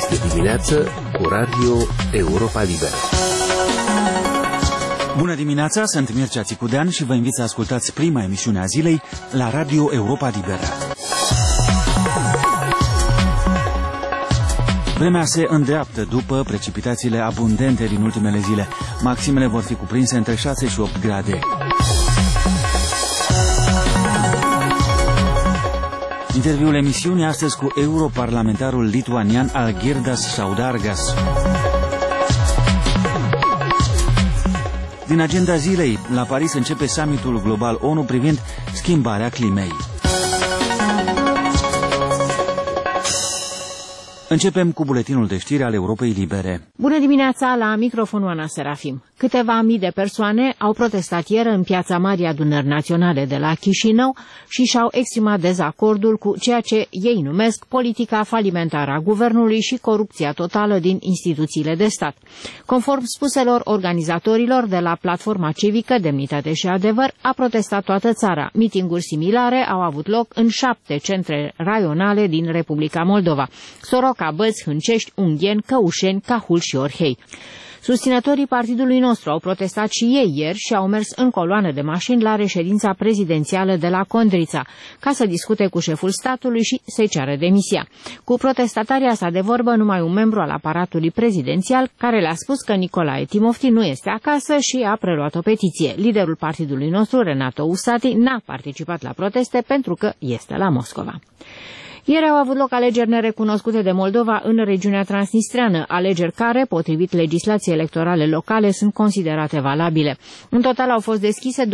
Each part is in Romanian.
Este dimineață cu Radio Europa Liberă. Bună dimineața, sunt Mircea Țicudean și vă invit să ascultați prima emisiune a zilei la Radio Europa Liberă. Vremea se îndreaptă după precipitațiile abundente din ultimele zile. Maximele vor fi cuprinse între 6 și 8 grade. Interviul emisiunii astăzi cu europarlamentarul lituanian Algirdas Saudargas. Din agenda zilei, la Paris începe summitul global ONU privind schimbarea climei. Începem cu buletinul de știri al Europei Libere. Bună dimineața, la microfonul Ana Serafim. Câteva mii de persoane au protestat ieri în Piața Marii Adunări Naționale de la Chișinău și și-au exprimat dezacordul cu ceea ce ei numesc politica falimentară a guvernului și corupția totală din instituțiile de stat. Conform spuselor organizatorilor de la Platforma Civică, Demnitate și Adevăr, a protestat toată țara. Mitinguri similare au avut loc în 7 centre raionale din Republica Moldova: Soroca, Bălți, Hâncești, Ungheni, Căușeni, Cahul și Orhei. Susținătorii partidului nostru au protestat și ei ieri și au mers în coloană de mașini la reședința prezidențială de la Condrița, ca să discute cu șeful statului și să-i ceară demisia. Cu protestatarii a stat de vorbă numai un membru al aparatului prezidențial, care le-a spus că Nicolae Timofti nu este acasă și a preluat o petiție. Liderul partidului nostru, Renato Usati, n-a participat la proteste pentru că este la Moscova. Ieri au avut loc alegeri nerecunoscute de Moldova în regiunea transnistreană, alegeri care, potrivit legislației electorale locale, sunt considerate valabile. În total au fost deschise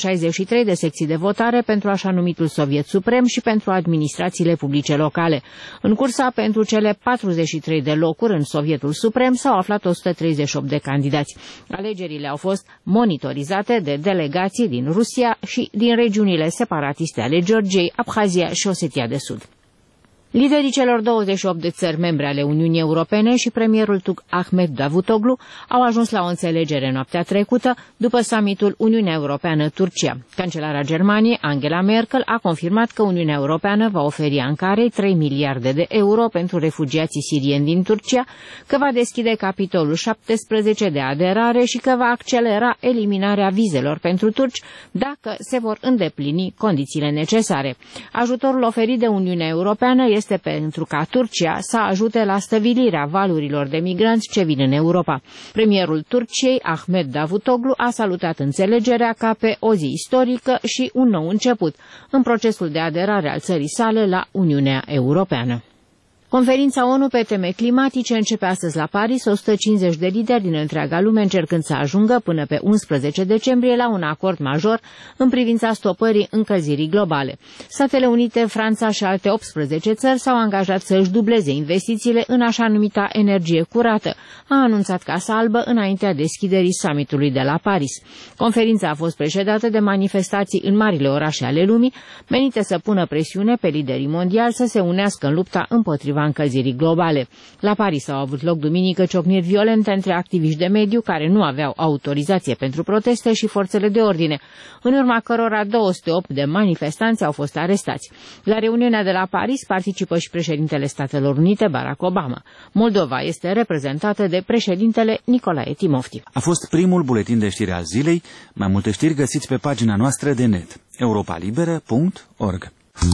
263 de secții de votare pentru așa numitul Soviet Suprem și pentru administrațiile publice locale. În cursa pentru cele 43 de locuri în Sovietul Suprem s-au aflat 138 de candidați. Alegerile au fost monitorizate de delegații din Rusia și din regiunile separatiste ale Georgiei, Abhazia și Osetia de Sud. Liderii celor 28 de țări membre ale Uniunii Europene și premierul turc Ahmet Davutoglu au ajuns la o înțelegere noaptea trecută după summitul Uniunea Europeană-Turcia. Cancelara Germaniei, Angela Merkel, a confirmat că Uniunea Europeană va oferi Ankarei 3 miliarde de euro pentru refugiații sirieni din Turcia, că va deschide capitolul 17 de aderare și că va accelera eliminarea vizelor pentru turci dacă se vor îndeplini condițiile necesare. Ajutorul oferit de Uniunea Europeană este pentru ca Turcia să ajute la stăvilirea valurilor de migranți ce vin în Europa. Premierul Turciei, Ahmet Davutoglu, a salutat înțelegerea ca pe o zi istorică și un nou început în procesul de aderare al țării sale la Uniunea Europeană. Conferința ONU pe teme climatice începe astăzi la Paris, 150 de lideri din întreaga lume încercând să ajungă până pe 11 decembrie la un acord major în privința stopării încălzirii globale. Statele Unite, Franța și alte 18 țări s-au angajat să își dubleze investițiile în așa numita energie curată, a anunțat Casa Albă înaintea deschiderii summitului de la Paris. Conferința a fost precedată de manifestații în marile orașe ale lumii, menite să pună presiune pe liderii mondiali să se unească în lupta împotriva încălzirii globale. La Paris au avut loc duminică ciocniri violente între activiști de mediu care nu aveau autorizație pentru proteste și forțele de ordine, în urma cărora 208 de manifestanți au fost arestați. La reuniunea de la Paris participă și președintele Statelor Unite, Barack Obama. Moldova este reprezentată de președintele Nicolae Timofti. A fost primul buletin de știri al zilei. Mai multe știri găsiți pe pagina noastră de net, europalibere.org.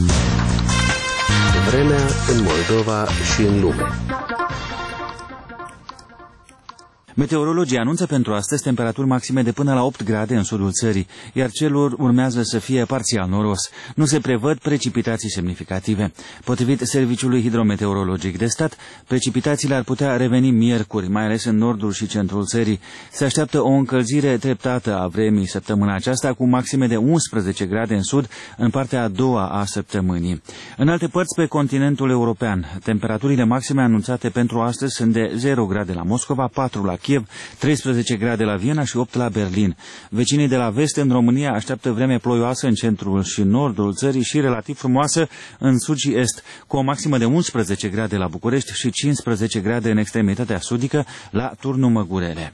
Vremea în Moldova și în lume. Meteorologii anunță pentru astăzi temperaturi maxime de până la 8 grade în sudul țării, iar cerul urmează să fie parțial noros. Nu se prevăd precipitații semnificative. Potrivit Serviciului Hidrometeorologic de Stat, precipitațiile ar putea reveni miercuri, mai ales în nordul și centrul țării. Se așteaptă o încălzire treptată a vremii săptămâna aceasta, cu maxime de 11 grade în sud, în partea a doua a săptămânii. În alte părți pe continentul european, temperaturile maxime anunțate pentru astăzi sunt de 0 grade la Moscova, 4 la Kiev, 13 grade la Viena și 8 la Berlin. Vecinii de la vest în România așteaptă vreme ploioasă în centrul și nordul țării și relativ frumoasă în sud și est, cu o maximă de 11 grade la București și 15 grade în extremitatea sudică la Turnul Măgurele.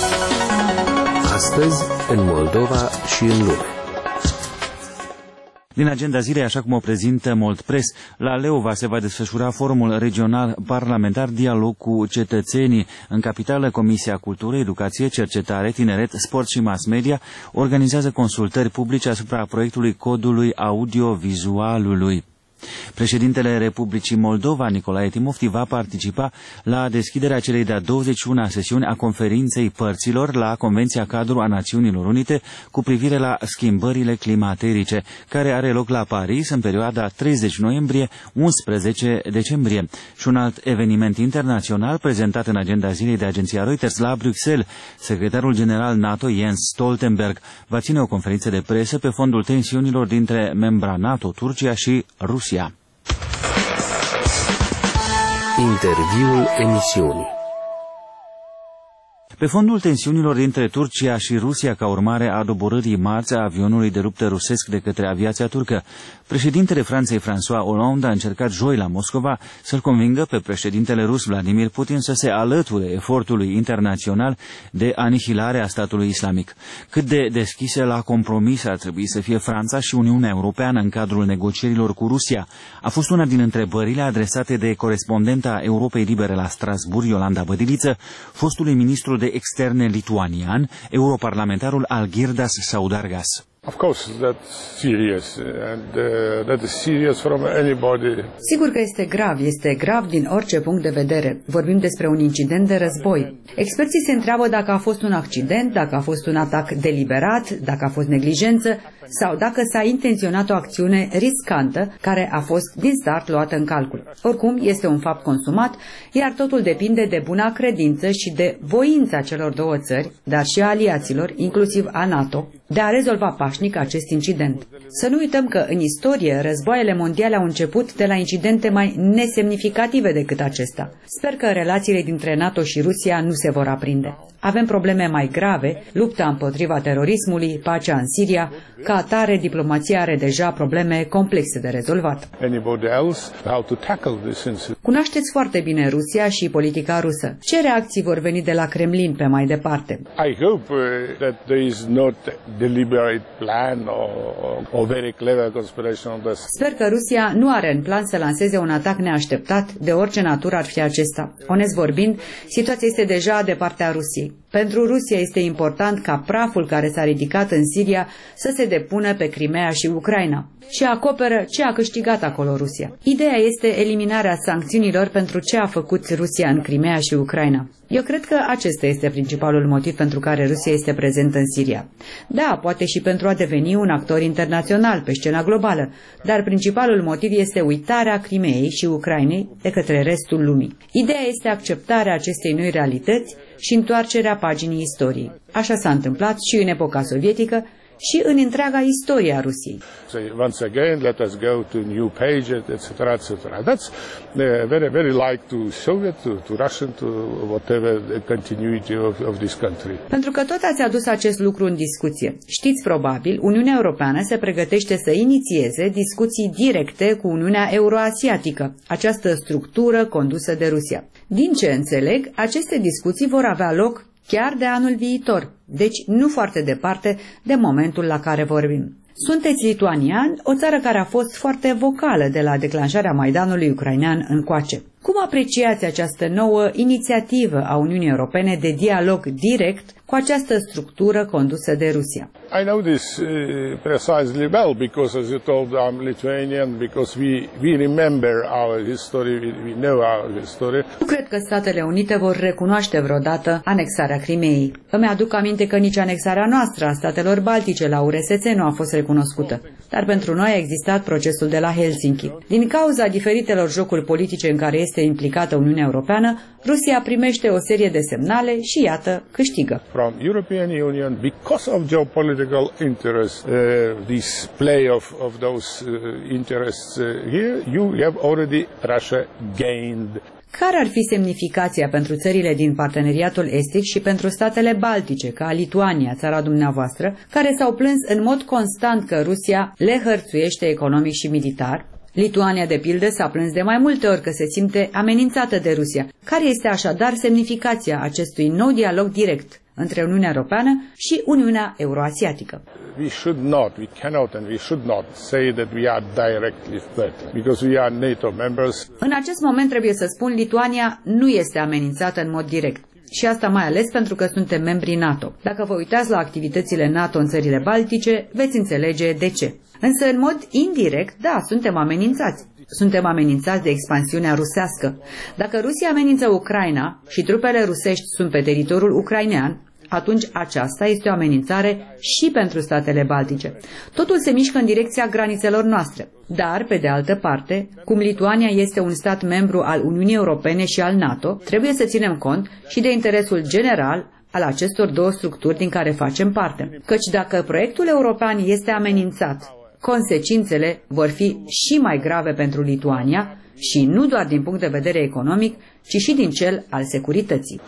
Astăzi, în Moldova și în lume. Din agenda zilei, așa cum o prezintă Mold Press, la Leova se va desfășura forumul regional parlamentar Dialog cu cetățenii. În capitală, Comisia Cultură, Educație, Cercetare, Tineret, Sport și Mass Media organizează consultări publice asupra proiectului codului audiovizualului. Președintele Republicii Moldova, Nicolae Timofti, va participa la deschiderea celei de-a 21-a sesiuni a conferinței părților la Convenția Cadru a Națiunilor Unite cu privire la schimbările climaterice, care are loc la Paris în perioada 30 noiembrie-11 decembrie. Și un alt eveniment internațional prezentat în agenda zilei de agenția Reuters la Bruxelles. Secretarul general NATO, Jens Stoltenberg, va ține o conferință de presă pe fondul tensiunilor dintre membra NATO, Turcia și Rusia. Interviul emisiunii. Pe fondul tensiunilor dintre Turcia și Rusia ca urmare a doborârii marți a avionului de luptă rusesc de către aviația turcă, președintele Franței François Hollande a încercat joi la Moscova să-l convingă pe președintele rus Vladimir Putin să se alăture efortului internațional de anihilare a statului islamic. Cât de deschise la compromis ar trebui să fie Franța și Uniunea Europeană în cadrul negocierilor cu Rusia, a fost una din întrebările adresate de corespondenta Europei Libere la Strasbourg, Iolanda Bădiliță, fostului ministru de externe lituanian, europarlamentarul Algirdas Saudargas. Of course, that's serious, and that is serious from anybody. Sigur că este grav din orice punct de vedere. Vorbim despre un incident de război. Experții se întreabă dacă a fost un accident, dacă a fost un atac deliberat, dacă a fost neglijență sau dacă s-a intenționat o acțiune riscantă care a fost din start luată în calcul. Oricum, este un fapt consumat, iar totul depinde de buna credință și de voința celor două țări, dar și a aliaților, inclusiv a NATO, de a rezolva pașnic acest incident. Să nu uităm că în istorie războaiele mondiale au început de la incidente mai nesemnificative decât acesta. Sper că relațiile dintre NATO și Rusia nu se vor aprinde. Avem probleme mai grave, lupta împotriva terorismului, pacea în Siria. Ca atare, diplomația are deja probleme complexe de rezolvat. Cunoașteți foarte bine Rusia și politica rusă. Ce reacții vor veni de la Kremlin pe mai departe? I hope that there is not deliberate plan or very clever conspiration on this. Sper că Rusia nu are în plan să lanseze un atac neașteptat, de orice natură ar fi acesta. Onest vorbind, situația este deja de partea Rusiei. Pentru Rusia este important ca praful care s-a ridicat în Siria să se depună pe Crimea și Ucraina și acoperă ce a câștigat acolo Rusia. Ideea este eliminarea sancțiunilor pentru ce a făcut Rusia în Crimea și Ucraina. Eu cred că acesta este principalul motiv pentru care Rusia este prezentă în Siria. Da, poate și pentru a deveni un actor internațional pe scena globală, dar principalul motiv este uitarea Crimeei și Ucrainei de către restul lumii. Ideea este acceptarea acestei noi realități și întoarcerea paginii istoriei. Așa s-a întâmplat și în epoca sovietică și în întreaga istorie a Rusiei. So once again, let us go to new page, etc., etc. That's very, very like to Soviet, to Russian, to whatever the continuity of this country. Pentru că tot ați adus acest lucru în discuție. Știți probabil, Uniunea Europeană se pregătește să inițieze discuții directe cu Uniunea Euroasiatică, această structură condusă de Rusia. Din ce înțeleg, aceste discuții vor avea loc chiar de anul viitor, deci nu foarte departe de momentul la care vorbim. Sunteți lituanian, o țară care a fost foarte vocală de la declanșarea Maidanului ucrainean încoace. Cum apreciați această nouă inițiativă a Uniunii Europene de dialog direct cu această structură condusă de Rusia? I know this precisely well because, as you told, I'm Lithuanian, because we remember our history, we know our history. Nu cred că Statele Unite vor recunoaște vreodată anexarea Crimeei. Îmi aduc aminte că nici anexarea noastră a statelor baltice la URSS nu a fost recunoscută. Dar pentru noi a existat procesul de la Helsinki. Din cauza diferitelor jocuri politice în care este implicată Uniunea Europeană, Rusia primește o serie de semnale și iată, câștigă. From European Union, because of geopolitical interests, this play of those interests here, you have already Russia gained. Care ar fi semnificația pentru țările din parteneriatul estic și pentru statele baltice, ca Lituania, țara dumneavoastră, care s-au plâns în mod constant că Rusia le hărțuiește economic și militar? Lituania, de pildă, s-a plâns de mai multe ori că se simte amenințată de Rusia. Care este așadar semnificația acestui nou dialog direct între Uniunea Europeană și Uniunea Euroasiatică. We cannot and we should not say that we are directly threatened because we are NATO members. În acest moment trebuie să spun, Lituania nu este amenințată în mod direct. Și asta mai ales pentru că suntem membri NATO. Dacă vă uitați la activitățile NATO în țările baltice, veți înțelege de ce. Însă, în mod indirect, da, suntem amenințați. Suntem amenințați de expansiunea rusească. Dacă Rusia amenință Ucraina și trupele rusești sunt pe teritoriul ucrainean, atunci aceasta este o amenințare și pentru statele baltice. Totul se mișcă în direcția granițelor noastre. Dar, pe de altă parte, cum Lituania este un stat membru al Uniunii Europene și al NATO, trebuie să ținem cont și de interesul general al acestor două structuri din care facem parte. Căci dacă proiectul european este amenințat, consecințele vor fi și mai grave pentru Lituania și nu doar din punct de vedere economic, ci și din cel al securității.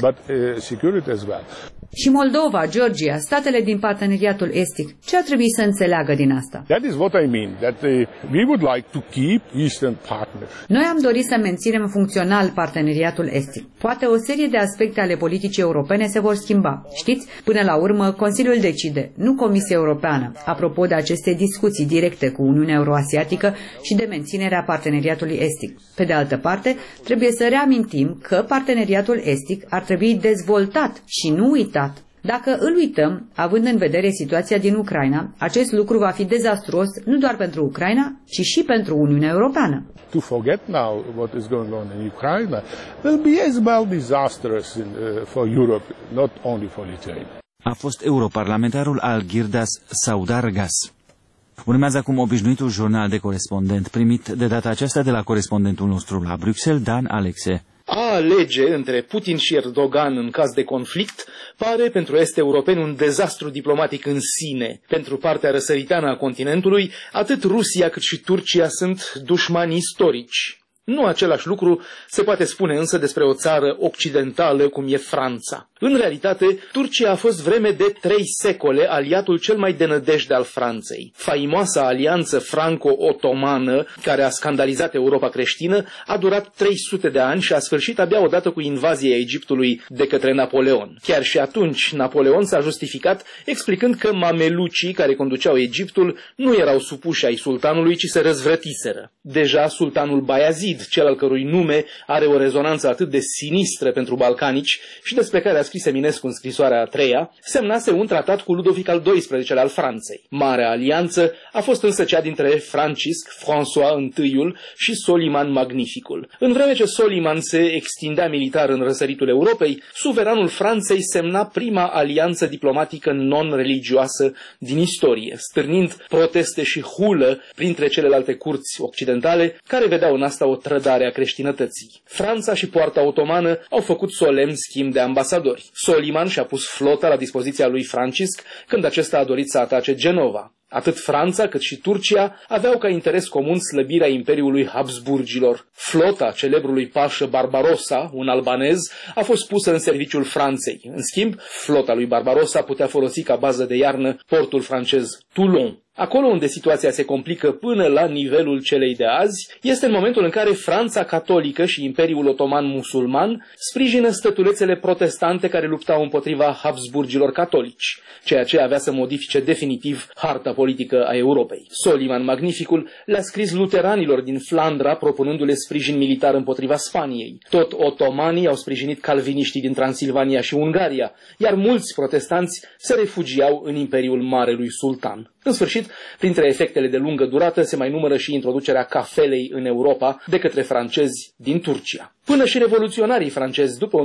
Security as well. Și Moldova, Georgia, statele din parteneriatul estic, ce ar trebui să înțeleagă din asta? That is what I mean, that we would like to keep Eastern Partnership. Noi am dorit să menținem funcțional parteneriatul estic. Poate o serie de aspecte ale politicii europene se vor schimba. Știți, până la urmă, Consiliul decide, nu Comisia Europeană, apropo de aceste discuții directe cu Uniunea Euroasiatică și de menținerea parteneriatului estic. Pe de altă parte, trebuie să reamintim că parteneriatul estic ar trebui dezvoltat și nu uitat. Dacă îl uităm, având în vedere situația din Ucraina, acest lucru va fi dezastruos nu doar pentru Ucraina, ci și pentru Uniunea Europeană. To forget now what is going on in Ukraine will be as well disastrous for Europe, not only for Lithuania. A fost europarlamentarul Algirdas Saudargas. Urmează acum obișnuitul jurnal de corespondent, primit de data aceasta de la corespondentul nostru la Bruxelles, Dan Alexe. A alege între Putin și Erdogan în caz de conflict pare pentru est europeni un dezastru diplomatic în sine. Pentru partea răsăriteană a continentului, atât Rusia cât și Turcia sunt dușmani istorici. Nu același lucru se poate spune însă despre o țară occidentală cum e Franța. În realitate, Turcia a fost vreme de 3 secole aliatul cel mai de nădejde al Franței. Faimoasa alianță franco-otomană, care a scandalizat Europa creștină, a durat 300 de ani și a sfârșit abia odată cu invazia Egiptului de către Napoleon. Chiar și atunci, Napoleon s-a justificat explicând că mamelucii care conduceau Egiptul nu erau supuși ai sultanului, ci se răzvrătiseră. Deja sultanul Bayazid, cel al cărui nume are o rezonanță atât de sinistră pentru balcanici și despre care a scris Eminescu în scrisoarea a 3-a, semnase un tratat cu Ludovic al XII-lea al Franței. Marea alianță a fost însă cea dintre Francisc, François I și Soliman Magnificul. În vreme ce Soliman se extindea militar în răsăritul Europei, suveranul Franței semna prima alianță diplomatică non-religioasă din istorie, stârnind proteste și hulă printre celelalte curți occidentale, care vedeau în asta o trădare a creștinătății. Franța și poarta otomană au făcut solemn schimb de ambasadori. Soliman și-a pus flota la dispoziția lui Francisc când acesta a dorit să atace Genova. Atât Franța cât și Turcia aveau ca interes comun slăbirea Imperiului Habsburgilor. Flota celebrului pașă Barbarossa, un albanez, a fost pusă în serviciul Franței. În schimb, flota lui Barbarossa putea folosi ca bază de iarnă portul francez Toulon. Acolo unde situația se complică până la nivelul celei de azi, este în momentul în care Franța catolică și Imperiul Otoman musulman sprijină stătulețele protestante care luptau împotriva Habsburgilor catolici, ceea ce avea să modifice definitiv harta politică a Europei. Soliman Magnificul le-a scris luteranilor din Flandra propunându-le sprijin militar împotriva Spaniei. Tot otomanii au sprijinit calviniștii din Transilvania și Ungaria, iar mulți protestanți se refugiau în Imperiul Marelui Sultan. În sfârșit, printre efectele de lungă durată se mai numără și introducerea cafelei în Europa de către francezi din Turcia. Până și revoluționarii francezi după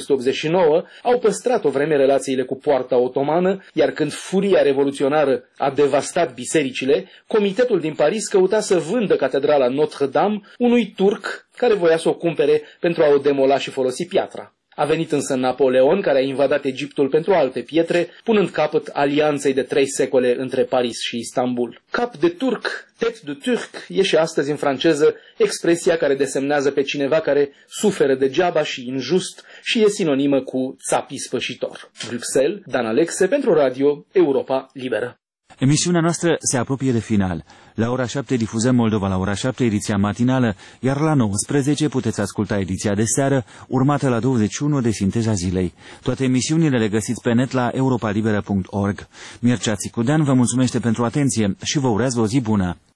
1789 au păstrat o vreme relațiile cu poarta otomană, iar când furia revoluționară a devastat bisericile, comitetul din Paris căuta să vândă catedrala Notre-Dame unui turc care voia să o cumpere pentru a o demola și folosi piatra. A venit însă Napoleon, care a invadat Egiptul pentru alte pietre, punând capăt alianței de 3 secole între Paris și Istanbul. Cap de turc, tête de turc, e și astăzi în franceză expresia care desemnează pe cineva care suferă degeaba și injust și e sinonimă cu țap ispășitor. Bruxelles, Dan Alexe pentru Radio Europa Liberă. Emisiunea noastră se apropie de final. La ora 7 difuzăm Moldova la ora 7, ediția matinală, iar la 19 puteți asculta ediția de seară, urmată la 21 de Sinteza zilei. Toate emisiunile le găsiți pe net la europalibera.org. Mircea Țicudean vă mulțumește pentru atenție și vă urează o zi bună.